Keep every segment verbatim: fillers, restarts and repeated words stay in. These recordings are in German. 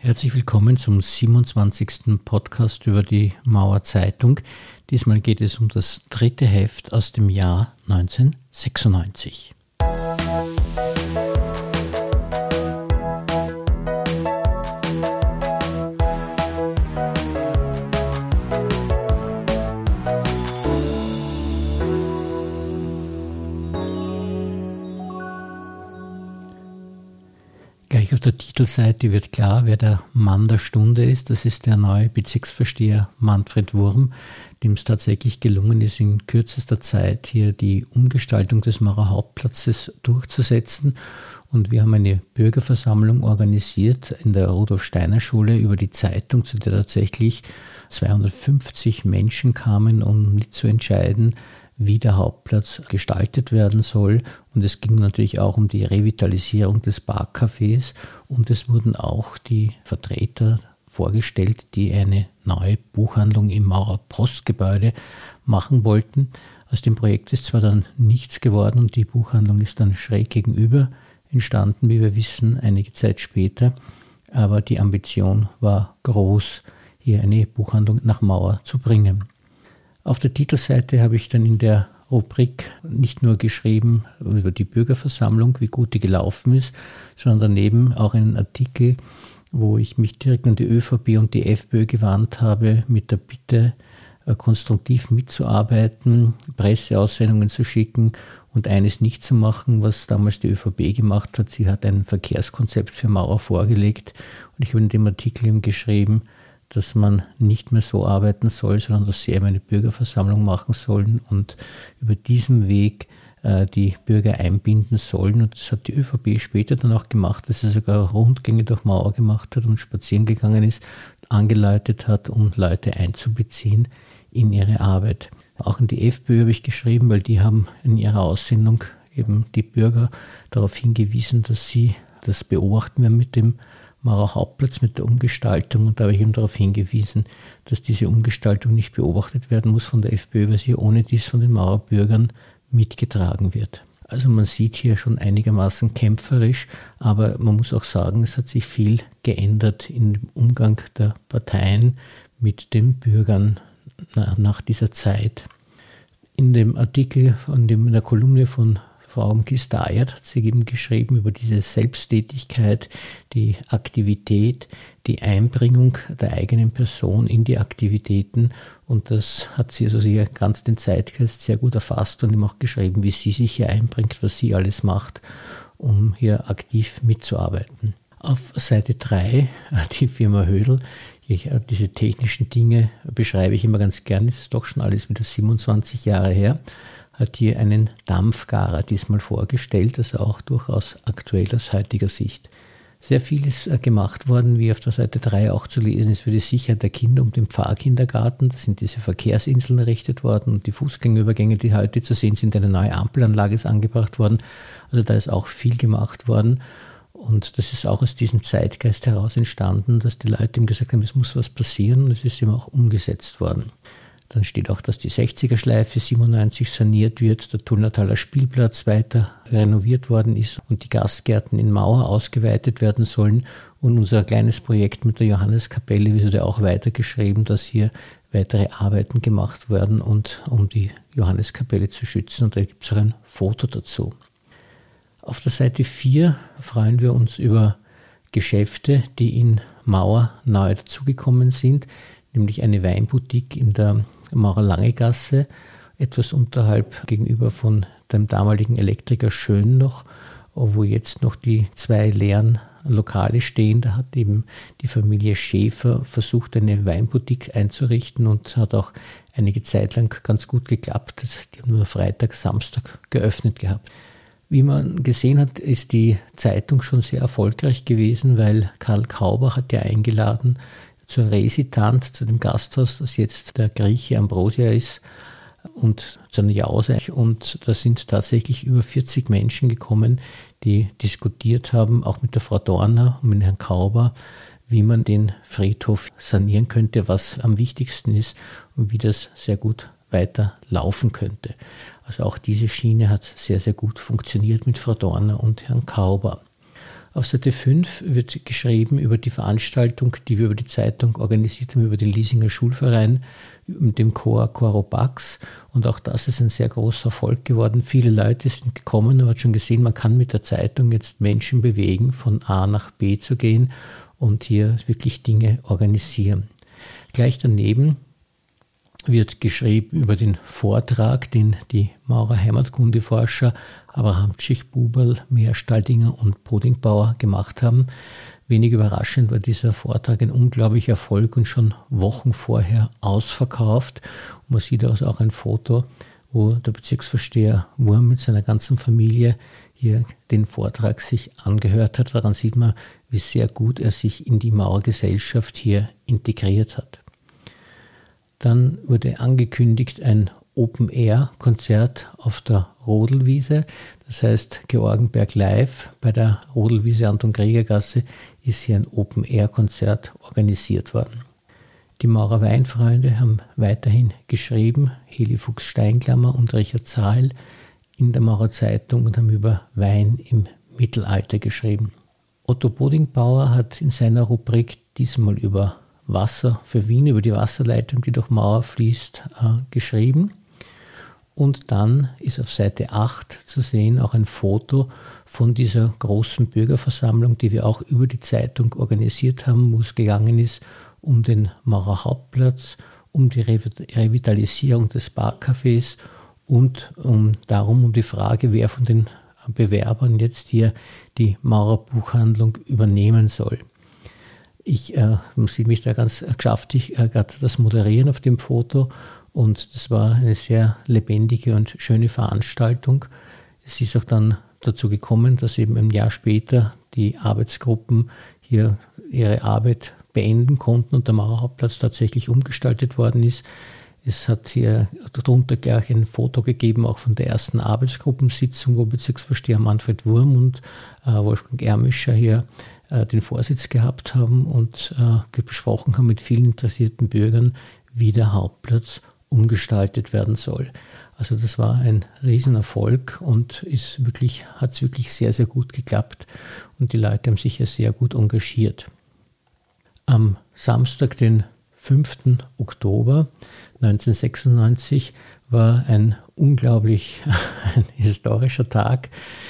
Herzlich willkommen zum siebenundzwanzigsten Podcast über die Mauer Zeitung. Diesmal geht es um das dritte Heft aus dem Jahr neunzehnhundertsechsundneunzig. Gleich auf der Titelseite wird klar, wer der Mann der Stunde ist. Das ist der neue Bezirksvorsteher Manfred Wurm, dem es tatsächlich gelungen ist, in kürzester Zeit hier die Umgestaltung des Maurer Hauptplatzes durchzusetzen. Und wir haben eine Bürgerversammlung organisiert in der Rudolf-Steiner-Schule über die Zeitung, zu der tatsächlich zweihundertfünfzig Menschen kamen, um mitzuentscheiden, wie der Hauptplatz gestaltet werden soll. Und es ging natürlich auch um die Revitalisierung des Parkcafés und es wurden auch die Vertreter vorgestellt, die eine neue Buchhandlung im Maurer Postgebäude machen wollten. Aus dem Projekt ist zwar dann nichts geworden und die Buchhandlung ist dann schräg gegenüber entstanden, wie wir wissen, einige Zeit später, aber die Ambition war groß, hier eine Buchhandlung nach Mauer zu bringen. Auf der Titelseite habe ich dann in der Rubrik nicht nur geschrieben über die Bürgerversammlung, wie gut die gelaufen ist, sondern daneben auch einen Artikel, wo ich mich direkt an die ÖVP und die FPÖ gewandt habe, mit der Bitte, konstruktiv mitzuarbeiten, Presseaussendungen zu schicken und eines nicht zu machen, was damals die ÖVP gemacht hat. Sie hat ein Verkehrskonzept für Mauer vorgelegt und ich habe in dem Artikel eben geschrieben, dass man nicht mehr so arbeiten soll, sondern dass sie eben eine Bürgerversammlung machen sollen und über diesen Weg äh, die Bürger einbinden sollen. Und das hat die ÖVP später dann auch gemacht, dass sie sogar Rundgänge durch Mauer gemacht hat und spazieren gegangen ist, angeleitet hat, um Leute einzubeziehen in ihre Arbeit. Auch an die FPÖ habe ich geschrieben, weil die haben in ihrer Aussendung eben die Bürger darauf hingewiesen, dass sie das beobachten werden mit dem Maurer Hauptplatz, mit der Umgestaltung. Und da habe ich eben darauf hingewiesen, dass diese Umgestaltung nicht beobachtet werden muss von der FPÖ, weil sie ohne dies von den Maurer Bürgern mitgetragen wird. Also man sieht hier schon einigermaßen kämpferisch, aber man muss auch sagen, es hat sich viel geändert in dem Umgang der Parteien mit den Bürgern nach dieser Zeit. In dem Artikel, von dem, in der Kolumne von Frau Gistayert hat sie eben geschrieben über diese Selbsttätigkeit, die Aktivität, die Einbringung der eigenen Person in die Aktivitäten. Und das hat sie also hier ganz den Zeitgeist sehr gut erfasst und ihm auch geschrieben, wie sie sich hier einbringt, was sie alles macht, um hier aktiv mitzuarbeiten. Auf Seite drei, die Firma Hödel. Ich, diese technischen Dinge beschreibe ich immer ganz gern, es ist doch schon alles wieder siebenundzwanzig Jahre her, hat hier einen Dampfgarer diesmal vorgestellt, also auch durchaus aktuell aus heutiger Sicht. Sehr viel ist gemacht worden, wie auf der Seite drei auch zu lesen ist, für die Sicherheit der Kinder um den Pfarrkindergarten. Da sind diese Verkehrsinseln errichtet worden und die Fußgängerübergänge, die heute zu sehen sind, eine neue Ampelanlage ist angebracht worden. Also da ist auch viel gemacht worden. Und das ist auch aus diesem Zeitgeist heraus entstanden, dass die Leute ihm gesagt haben, es muss was passieren und es ist ihm auch umgesetzt worden. Dann steht auch, dass die sechziger-Schleife siebenundneunzig saniert wird, der Tullnertaler Spielplatz weiter renoviert worden ist und die Gastgärten in Mauer ausgeweitet werden sollen. Und unser kleines Projekt mit der Johanneskapelle wurde auch weitergeschrieben, dass hier weitere Arbeiten gemacht werden, und um die Johanneskapelle zu schützen. Und da gibt es auch ein Foto dazu. Auf der Seite vier freuen wir uns über Geschäfte, die in Mauer neu dazugekommen sind, nämlich eine Weinboutique in der Maurer Lange Gasse, etwas unterhalb gegenüber von dem damaligen Elektriker Schön noch, wo jetzt noch die zwei leeren Lokale stehen. Da hat eben die Familie Schäfer versucht, eine Weinboutique einzurichten und hat auch einige Zeit lang ganz gut geklappt. Die haben nur Freitag, Samstag geöffnet gehabt. Wie man gesehen hat, ist die Zeitung schon sehr erfolgreich gewesen, weil Karl Kauber hat ja eingeladen zur Resitant, zu dem Gasthaus, das jetzt der Grieche Ambrosia ist, und zu einer Jause. Und da sind tatsächlich über vierzig Menschen gekommen, die diskutiert haben, auch mit der Frau Dorner und mit Herrn Kauber, wie man den Friedhof sanieren könnte, was am wichtigsten ist und wie das sehr gut weiter laufen könnte. Also auch diese Schiene hat sehr, sehr gut funktioniert mit Frau Dorner und Herrn Kauber. Auf Seite fünf wird geschrieben über die Veranstaltung, die wir über die Zeitung organisiert haben, über den Liesinger Schulverein mit dem Chor Chorobax. Und auch das ist ein sehr großer Erfolg geworden. Viele Leute sind gekommen, man hat schon gesehen, man kann mit der Zeitung jetzt Menschen bewegen, von A nach B zu gehen und hier wirklich Dinge organisieren. Gleich daneben wird geschrieben über den Vortrag, den die Maurer Heimatkundeforscher Abraham Tschich-Buberl, Meerstaldinger und Bodingbauer gemacht haben. Wenig überraschend war dieser Vortrag ein unglaublicher Erfolg und schon Wochen vorher ausverkauft. Und man sieht also auch ein Foto, wo der Bezirksvorsteher Wurm mit seiner ganzen Familie hier den Vortrag sich angehört hat. Daran sieht man, wie sehr gut er sich in die Maurergesellschaft hier integriert hat. Dann wurde angekündigt ein Open-Air-Konzert auf der Rodelwiese. Das heißt, Georgenberg Live bei der Rodelwiese Anton-Krieger-Gasse ist hier ein Open-Air-Konzert organisiert worden. Die Maurer Weinfreunde haben weiterhin geschrieben, Heli Fuchs-Steinklammer und Richard Zahl in der Maurer Zeitung und haben über Wein im Mittelalter geschrieben. Otto Bodingbauer hat in seiner Rubrik diesmal über Wasser für Wien, über die Wasserleitung, die durch Mauer fließt, äh, geschrieben. Und dann ist auf Seite acht zu sehen auch ein Foto von dieser großen Bürgerversammlung, die wir auch über die Zeitung organisiert haben, wo es gegangen ist um den Maurer Hauptplatz, um die Revitalisierung des Barcafés und um, darum um die Frage, wer von den Bewerbern jetzt hier die Maurer Buchhandlung übernehmen soll. Ich äh, sehe mich da ganz geschafft, ich äh, gerade das Moderieren auf dem Foto und das war eine sehr lebendige und schöne Veranstaltung. Es ist auch dann dazu gekommen, dass eben ein Jahr später die Arbeitsgruppen hier ihre Arbeit beenden konnten und der Maurer Hauptplatz tatsächlich umgestaltet worden ist. Es hat hier darunter gleich ein Foto gegeben, auch von der ersten Arbeitsgruppensitzung, wo Bezirksvorsteher Manfred Wurm und äh, Wolfgang Ermischer hier äh, den Vorsitz gehabt haben und äh, besprochen haben mit vielen interessierten Bürgern, wie der Hauptplatz umgestaltet werden soll. Also das war ein Riesenerfolg und ist wirklich, hat es wirklich sehr, sehr gut geklappt und die Leute haben sich ja sehr gut engagiert. Am Samstag, den fünften Oktober neunzehnhundertsechsundneunzig, war ein unglaublich ein historischer Tag.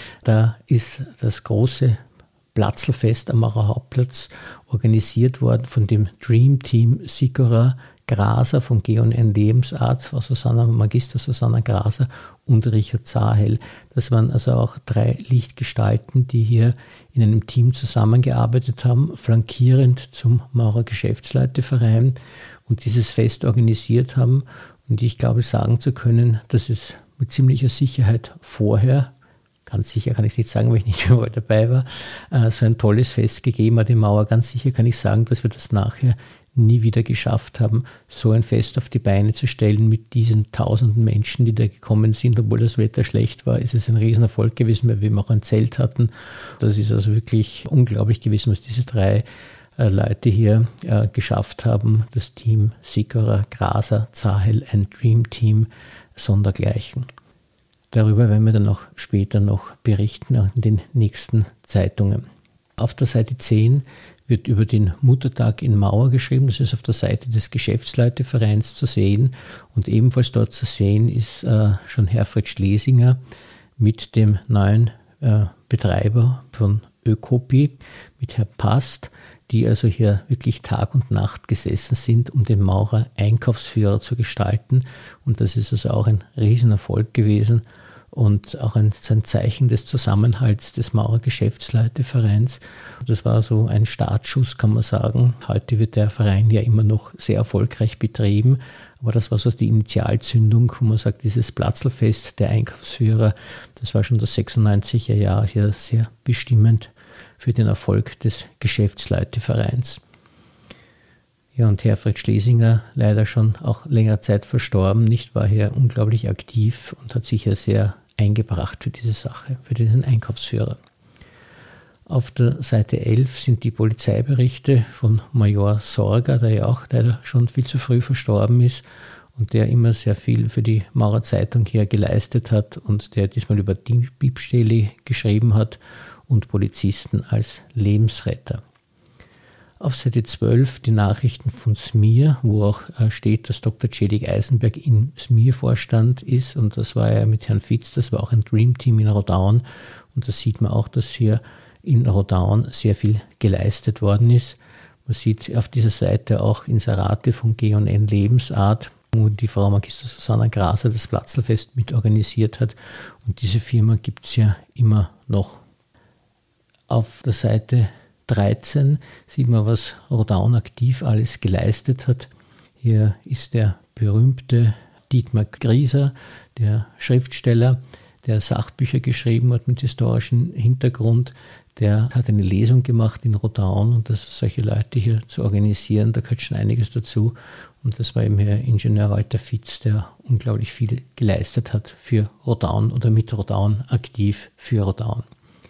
Da ist das große Platzlfest am Maurer Hauptplatz organisiert worden von dem Dream Team Sikora Graser von G und N Lebensart, Frau Susanna, Magister Susanna Graser und Richard Zahel. Das waren also auch drei Lichtgestalten, die hier in einem Team zusammengearbeitet haben, flankierend zum Maurer Geschäftsleiteverein und dieses Fest organisiert haben. Und ich glaube sagen zu können, dass es mit ziemlicher Sicherheit vorher, ganz sicher kann ich nicht sagen, weil ich nicht überall dabei war, so ein tolles Fest gegeben hat in Mauer. Ganz sicher kann ich sagen, dass wir das nachher nie wieder geschafft haben, so ein Fest auf die Beine zu stellen mit diesen tausenden Menschen, die da gekommen sind. Obwohl das Wetter schlecht war, ist es ein Riesenerfolg gewesen, weil wir eben auch ein Zelt hatten. Das ist also wirklich unglaublich gewesen, was diese drei äh, Leute hier äh, geschafft haben. Das Team Sikora, Graser, Zahel, ein Dream Team sondergleichen. Darüber werden wir dann auch später noch berichten in den nächsten Zeitungen. Auf der Seite zehn wird über den Muttertag in Mauer geschrieben. Das ist auf der Seite des Geschäftsleitevereins zu sehen. Und ebenfalls dort zu sehen ist äh, schon Herfried Schlesinger mit dem neuen äh, Betreiber von Ökopi, mit Herr Past, die also hier wirklich Tag und Nacht gesessen sind, um den Maurer Einkaufsführer zu gestalten. Und das ist also auch ein Riesenerfolg gewesen und auch ein, ein Zeichen des Zusammenhalts des Maurer Geschäftsleitevereins. Das war so ein Startschuss, kann man sagen. Heute wird der Verein ja immer noch sehr erfolgreich betrieben, aber das war so die Initialzündung, wo man sagt, dieses Platzlfest der Einkaufsführer, das war schon das sechsundneunziger Jahr hier sehr bestimmend für den Erfolg des Geschäftsleitevereins. Ja, und Herfried Schlesinger, leider schon auch länger Zeit verstorben, nicht, war hier unglaublich aktiv und hat sich ja sehr eingebracht für diese Sache, für diesen Einkaufsführer. Auf der Seite elf sind die Polizeiberichte von Major Sorger, der ja auch leider schon viel zu früh verstorben ist und der immer sehr viel für die Maurer Zeitung hier geleistet hat und der diesmal über Diebstähle geschrieben hat und Polizisten als Lebensretter. Auf Seite zwölf die Nachrichten von S M I R, wo auch steht, dass Doktor Tschedig-Eisenberg im S M I R-Vorstand ist, und das war ja mit Herrn Fitz, das war auch ein Dream-Team in Rodaun, und da sieht man auch, dass hier in Rodaun sehr viel geleistet worden ist. Man sieht auf dieser Seite auch Inserate von G und N Lebensart, wo die Frau Magister Susanna Graser das Platzlfest mit organisiert hat, und diese Firma gibt es ja immer noch. Auf der Seite dreizehn sieht man, was Rodaun aktiv alles geleistet hat. Hier ist der berühmte Dietmar Grieser, der Schriftsteller, der Sachbücher geschrieben hat mit historischem Hintergrund. Der hat eine Lesung gemacht in Rodaun, und das solche Leute hier zu organisieren, da gehört schon einiges dazu. Und das war eben Herr Ingenieur Walter Fitz, der unglaublich viel geleistet hat für Rodaun oder mit Rodaun aktiv für Rodaun.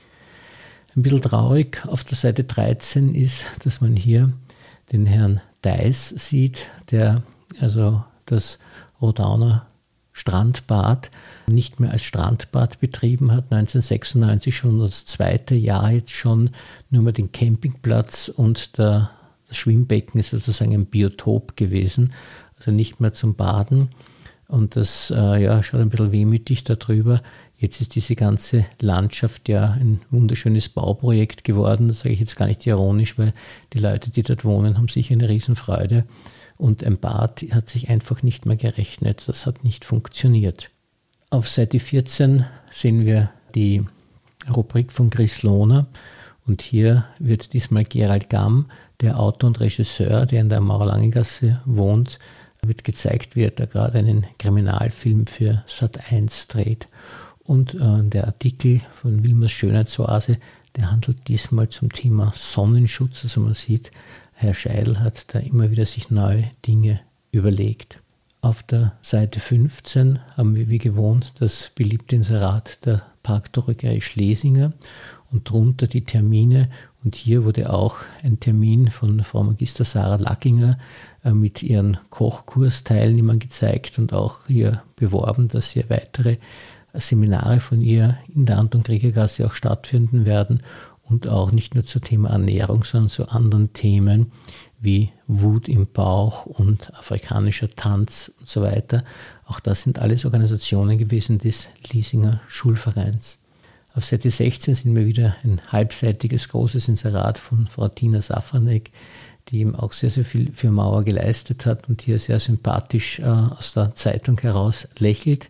Ein bisschen traurig auf der Seite dreizehn ist, dass man hier den Herrn Deiß sieht, der also das Rodauner Strandbad nicht mehr als Strandbad betrieben hat, neunzehnhundertsechsundneunzig schon das zweite Jahr jetzt schon nur mehr den Campingplatz, und der, das Schwimmbecken ist sozusagen ein Biotop gewesen, also nicht mehr zum Baden, und das äh, ja, schaut ein bisschen wehmütig darüber. Jetzt ist diese ganze Landschaft ja ein wunderschönes Bauprojekt geworden, das sage ich jetzt gar nicht ironisch, weil die Leute, die dort wohnen, haben sicher eine Riesenfreude. Und ein Bad hat sich einfach nicht mehr gerechnet. Das hat nicht funktioniert. Auf Seite vierzehn sehen wir die Rubrik von Chris Lohner. Und hier wird diesmal Gerald Gamm, der Autor und Regisseur, der in der Maurer-Lange-Gasse wohnt, wird gezeigt, wie er da gerade einen Kriminalfilm für Sat eins dreht. Und äh, der Artikel von Wilmers Schönheitsoase, der handelt diesmal zum Thema Sonnenschutz. Also man sieht, Herr Scheidl hat da immer wieder sich neue Dinge überlegt. Auf der Seite fünfzehn haben wir wie gewohnt das beliebte Inserat der Parkdruckerei Schlesinger und drunter die Termine. Und hier wurde auch ein Termin von Frau Magister Sarah Lackinger äh, mit ihren Kochkursteilnehmern gezeigt und auch hier beworben, dass hier weitere Seminare von ihr in der Anton-Krieger-Gasse auch stattfinden werden. Und auch nicht nur zum Thema Ernährung, sondern zu anderen Themen wie Wut im Bauch und afrikanischer Tanz und so weiter. Auch das sind alles Organisationen gewesen des Liesinger Schulvereins. Auf Seite sechzehn sehen wir wieder ein halbseitiges großes Inserat von Frau Tina Safranek, die eben auch sehr, sehr viel für Mauer geleistet hat und hier sehr sympathisch äh, aus der Zeitung heraus lächelt.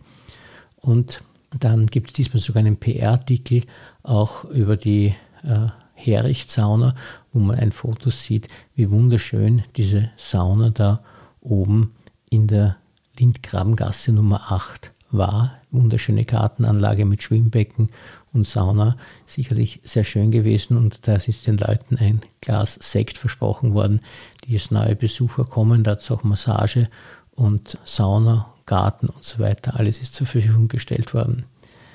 Und dann gibt es diesmal sogar einen P R-Artikel auch über die äh, Hericht-Sauna, wo man ein Foto sieht, wie wunderschön diese Sauna da oben in der Lindgrabengasse Nummer acht war. Wunderschöne Gartenanlage mit Schwimmbecken und Sauna, sicherlich sehr schön gewesen, und da ist den Leuten ein Glas Sekt versprochen worden, die als neue Besucher kommen. Da hat es auch Massage und Sauna, Garten und so weiter, alles ist zur Verfügung gestellt worden.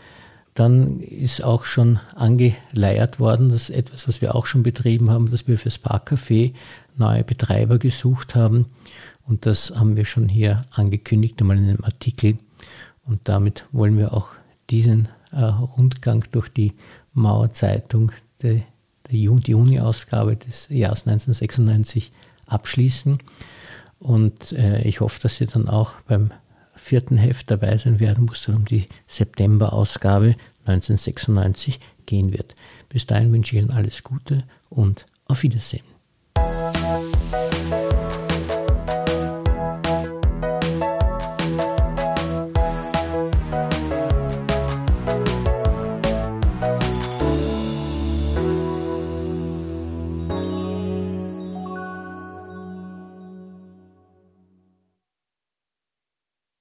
Dann ist auch schon angeleiert worden, dass etwas, was wir auch schon betrieben haben, dass wir fürs Parkcafé neue Betreiber gesucht haben, und das haben wir schon hier angekündigt, einmal in einem Artikel, und damit wollen wir auch diesen äh, Rundgang durch die Mauerzeitung, die, die Juni-Ausgabe des Jahres neunzehnhundertsechsundneunzig abschließen, und äh, ich hoffe, dass Sie dann auch beim vierten Heft dabei sein werden, wo es dann um die September-Ausgabe neunzehnhundertsechsundneunzig gehen wird. Bis dahin wünsche ich Ihnen alles Gute und auf Wiedersehen.